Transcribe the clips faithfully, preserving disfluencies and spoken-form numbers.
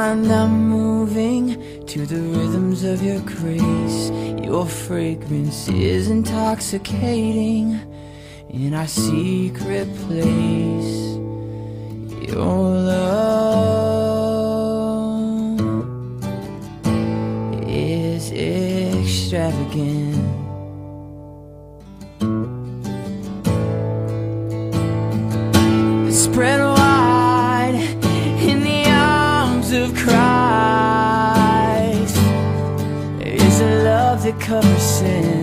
find I'm moving to the rhythms of your grace. Your fragrance is intoxicating in our secret place. Your love is extravagant. Spread wide in the arms of Christ. There is a love that covers sin.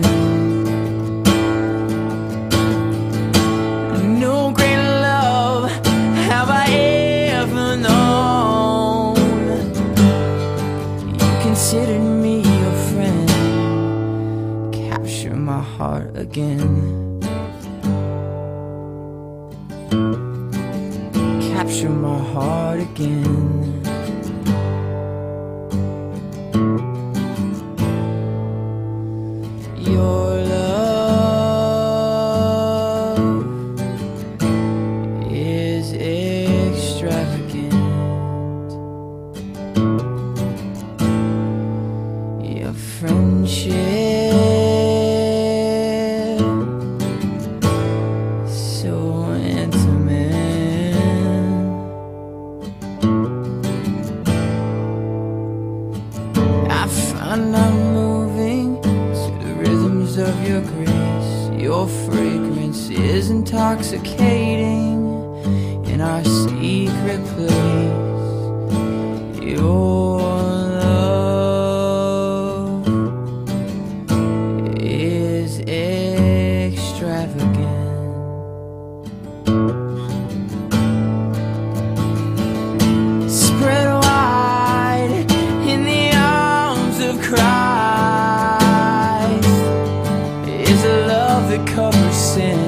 No greater love have I ever known. You considered me your friend. Capture my heart again. Capture my heart again. Your love is extravagant. Your friendship so intimate. And I'm moving to the rhythms of your grace. Your fragrance is intoxicating in our secret place. Your love is extravagant. Spread wide in the Christ is a love that covers sin.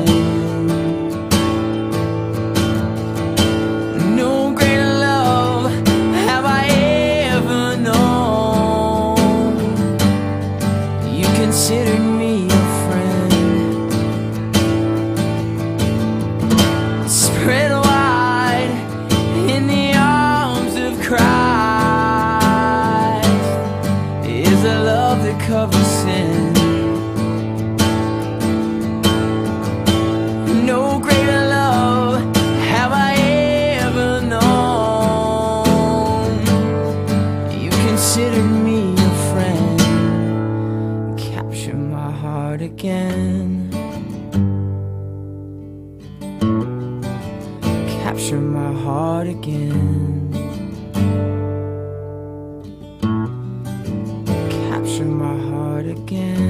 No greater love have I ever known. You considered me your friend. Spread wide in the arms of Christ. A love that covers sin. No greater love have I ever known. You considered me your friend. Capture my heart again. Capture my heart again. Capture my heart again.